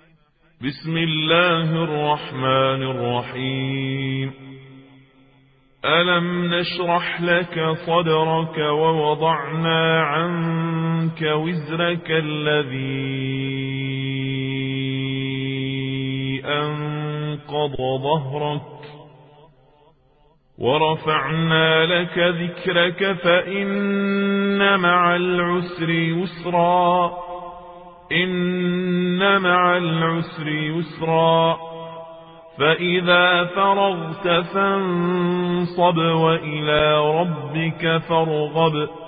بسم الله الرحمن الرحيم. ألم نشرح لك صدرك ووضعنا عنك وزرك الذي أنقض ظهرك ورفعنا لك ذكرك فإن مع العسر يسرا إن مع العسر يسرا فإذا فرغت فانصب وإلى ربك فارغب